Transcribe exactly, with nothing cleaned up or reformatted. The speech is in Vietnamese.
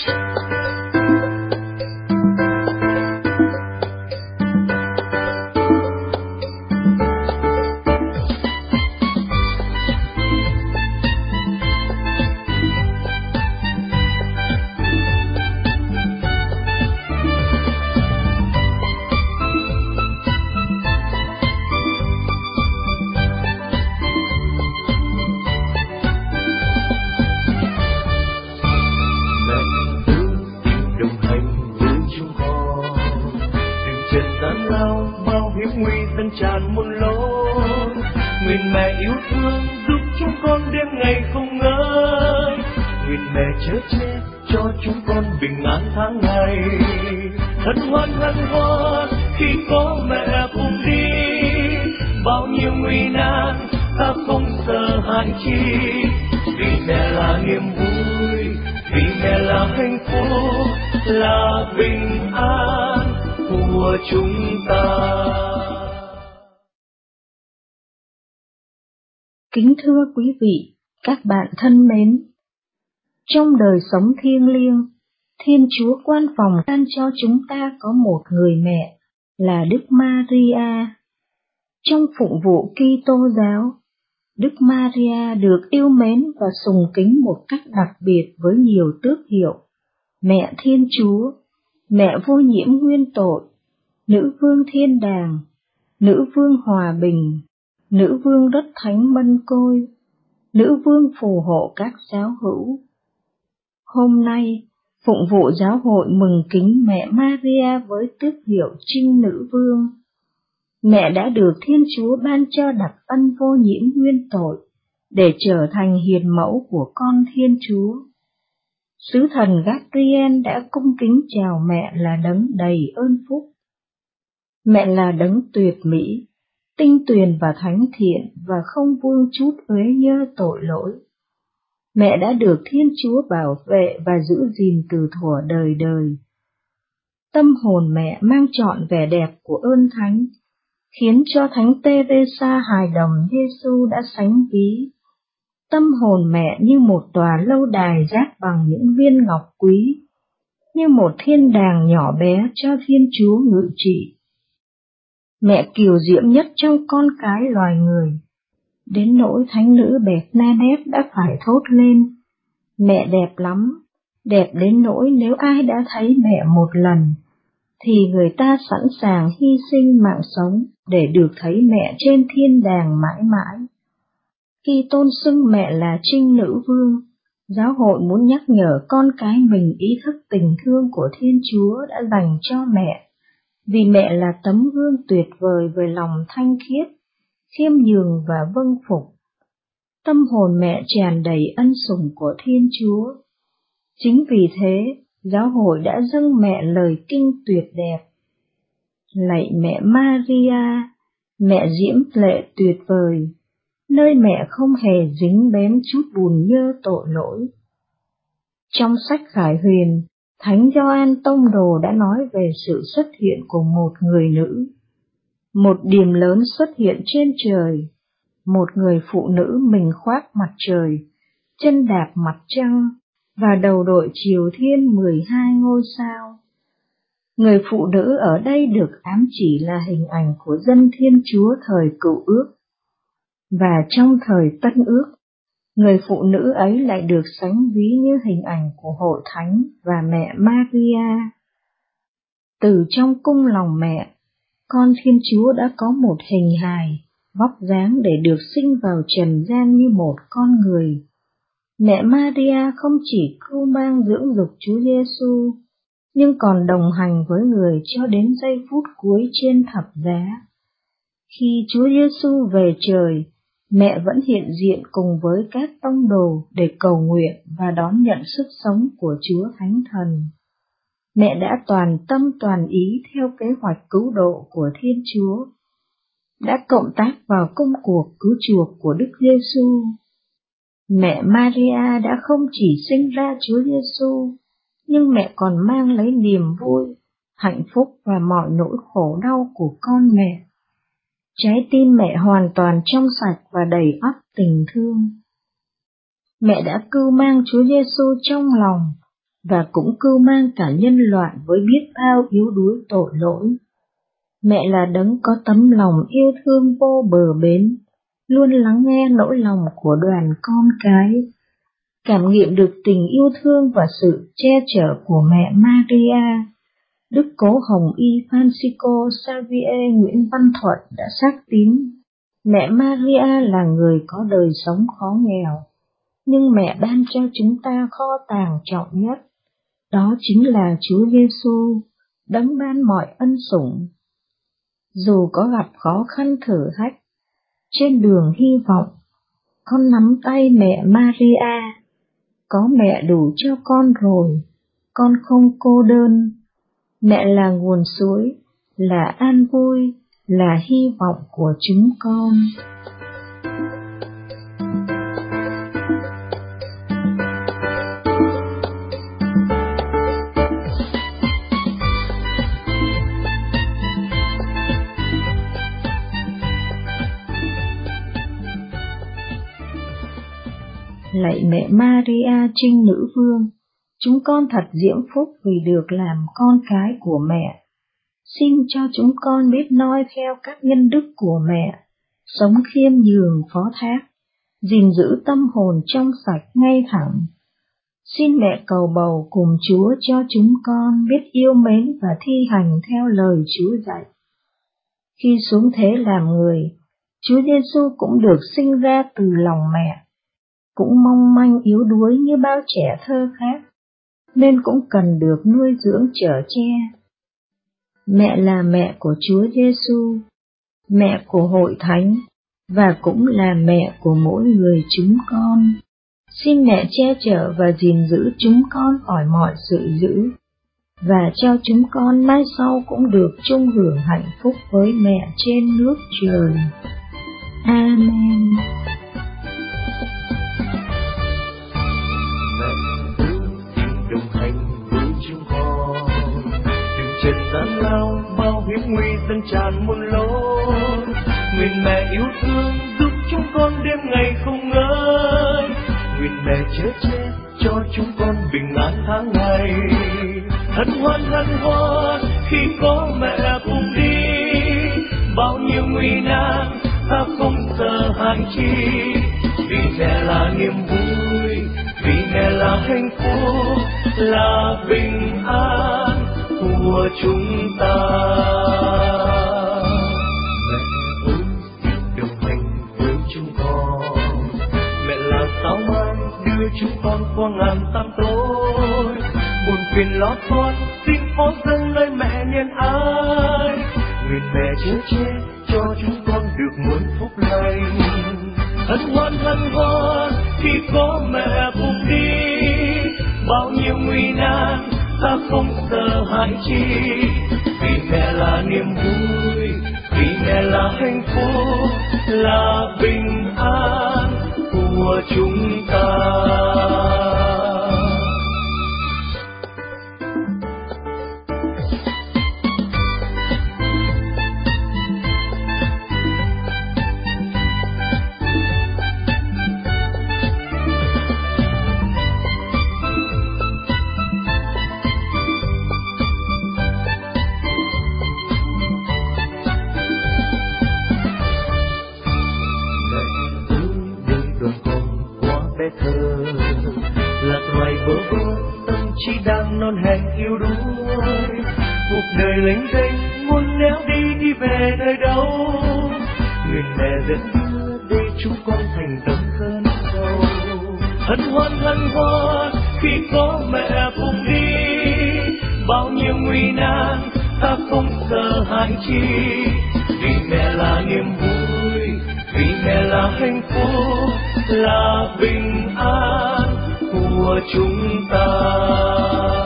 Tràn muôn lối, nguyện mẹ yêu thương giúp chúng con đêm ngày không ngơi, nguyện mẹ chở che cho chúng con bình an tháng ngày. Hân hoan hân hoan khi có mẹ cùng đi, bao nhiêu nguy nan ta không sợ hãi chi, vì mẹ là niềm vui, vì mẹ là hạnh phúc, là bình an của chúng ta. Kính thưa quý vị, các bạn thân mến, trong đời sống thiêng liêng, Thiên Chúa Quan Phòng ban cho chúng ta có một người mẹ là Đức Maria. Trong phụng vụ Kitô giáo, Đức Maria được yêu mến và sùng kính một cách đặc biệt với nhiều tước hiệu: Mẹ Thiên Chúa, Mẹ vô nhiễm nguyên tội, Nữ vương thiên đàng, Nữ vương hòa bình, Nữ vương đất thánh mân côi, Nữ vương phù hộ các giáo hữu. Hôm nay, phụng vụ giáo hội mừng kính mẹ Maria với tước hiệu Trinh Nữ Vương. Mẹ đã được Thiên Chúa ban cho đặc ân vô nhiễm nguyên tội để trở thành hiền mẫu của con Thiên Chúa. Sứ thần Gabriel đã cung kính chào mẹ là đấng đầy ơn phúc. Mẹ là đấng tuyệt mỹ, tinh tuyền và thánh thiện và không vương chút uế nhơ tội lỗi. Mẹ đã được Thiên Chúa bảo vệ và giữ gìn từ thuở đời đời. Tâm hồn mẹ mang trọn vẻ đẹp của ơn thánh, khiến cho Thánh Teresa hài đồng Giêsu đã sánh ví. Tâm hồn mẹ như một tòa lâu đài rát bằng những viên ngọc quý, như một thiên đàng nhỏ bé cho Thiên Chúa ngự trị. Mẹ kiều diễm nhất trong con cái loài người, đến nỗi thánh nữ Bernadette đã phải thốt lên: mẹ đẹp lắm, đẹp đến nỗi nếu ai đã thấy mẹ một lần, thì người ta sẵn sàng hy sinh mạng sống để được thấy mẹ trên thiên đàng mãi mãi. Khi tôn xưng mẹ là Trinh Nữ Vương, giáo hội muốn nhắc nhở con cái mình ý thức tình thương của Thiên Chúa đã dành cho mẹ, vì mẹ là tấm gương tuyệt vời về lòng thanh khiết, khiêm nhường và vâng phục. Tâm hồn mẹ tràn đầy ân sủng của Thiên Chúa. Chính vì thế, giáo hội đã dâng mẹ lời kinh tuyệt đẹp: Lạy mẹ Maria, mẹ diễm lệ tuyệt vời, nơi mẹ không hề dính bén chút bùn nhơ tội lỗi. Trong sách Khải Huyền, Thánh Gioan Tông Đồ đã nói về sự xuất hiện của một người nữ. Một điểm lớn xuất hiện trên trời, một người phụ nữ mình khoác mặt trời, chân đạp mặt trăng, và đầu đội chiều thiên mười hai ngôi sao. Người phụ nữ ở đây được ám chỉ là hình ảnh của dân Thiên Chúa thời Cựu Ước. Và trong thời Tân Ước, người phụ nữ ấy lại được sánh ví như hình ảnh của Hội Thánh và mẹ Maria. Từ trong cung lòng mẹ, con Thiên Chúa đã có một hình hài, vóc dáng để được sinh vào trần gian như một con người. Mẹ Maria không chỉ cưu mang dưỡng dục Chúa Giêsu, nhưng còn đồng hành với người cho đến giây phút cuối trên thập giá. Khi Chúa Giêsu về trời, mẹ vẫn hiện diện cùng với các tông đồ để cầu nguyện và đón nhận sức sống của Chúa Thánh Thần. Mẹ đã toàn tâm toàn ý theo kế hoạch cứu độ của Thiên Chúa, đã cộng tác vào công cuộc cứu chuộc của Đức Giêsu. Mẹ Maria đã không chỉ sinh ra Chúa Giêsu, nhưng mẹ còn mang lấy niềm vui, hạnh phúc và mọi nỗi khổ đau của con mẹ. Trái tim mẹ hoàn toàn trong sạch và đầy ắp tình thương. Mẹ đã cưu mang Chúa Giêsu trong lòng và cũng cưu mang cả nhân loại với biết bao yếu đuối tội lỗi. Mẹ là đấng có tấm lòng yêu thương vô bờ bến, luôn lắng nghe nỗi lòng của đoàn con cái, cảm nghiệm được tình yêu thương và sự che chở của mẹ Maria. Đức Cố Hồng Y Francisco Xavier Nguyễn Văn Thuận đã xác tín, mẹ Maria là người có đời sống khó nghèo, nhưng mẹ ban cho chúng ta kho tàng trọng nhất, đó chính là Chúa Giêsu, đấng ban mọi ân sủng. Dù có gặp khó khăn thử thách, trên đường hy vọng, con nắm tay mẹ Maria, có mẹ đủ cho con rồi, con không cô đơn. Mẹ là nguồn suối, là an vui, là hy vọng của chúng con. Lạy mẹ Maria Trinh Nữ Vương, chúng con thật diễm phúc vì được làm con cái của mẹ. Xin cho chúng con biết noi theo các nhân đức của mẹ, sống khiêm nhường phó thác, gìn giữ tâm hồn trong sạch ngay thẳng. Xin mẹ cầu bầu cùng Chúa cho chúng con biết yêu mến và thi hành theo lời Chúa dạy. Khi xuống thế làm người, Chúa Giêsu cũng được sinh ra từ lòng mẹ, cũng mong manh yếu đuối như bao trẻ thơ khác, nên cũng cần được nuôi dưỡng chở che. Mẹ là mẹ của Chúa Giêsu, mẹ của hội thánh, và cũng là mẹ của mỗi người chúng con. Xin mẹ che chở và gìn giữ chúng con khỏi mọi sự dữ, và cho chúng con mai sau cũng được chung hưởng hạnh phúc với mẹ trên nước trời. Amen. Gian lao bao hiểm nguy dâng tràn muôn lối, nguyện mẹ yêu thương giúp chúng con đêm ngày không ngơi, nguyện mẹ chở che cho chúng con bình an tháng ngày. Hân hoan hân hoan khi có mẹ cùng đi, bao nhiêu nguy nan ta không sợ hãi chi, vì mẹ là niềm vui, vì mẹ là hạnh phúc, là bình an của chúng ta. Mẹ ơi đồng hành với chúng con, mẹ là sao mai đưa chúng con qua ngàn tăm tối, buồn phiền lo toan xin phó dâng nơi mẹ nhân ái, nguyện mẹ chở che cho chúng con được muôn phúc lành. Hân hoan hân hoan khi có mẹ cùng đi, bao nhiêu nguy nan ta không sợ hãi chi, vì mẹ là niềm vui, vì mẹ là hạnh phúc, là bình an của chúng ta. Đang non hèn yêu đuối, cuộc đời lênh đênh muốn néo đi đi về nơi đâu, nguyện mẹ dẫn đưa để chúng con thành tấm cơn sâu. Hân hoan hân hoan khi có mẹ cùng đi, bao nhiêu nguy nan ta không sợ hãi chi, vì mẹ là niềm vui, vì mẹ là hạnh phúc, là bình an của chúng ta.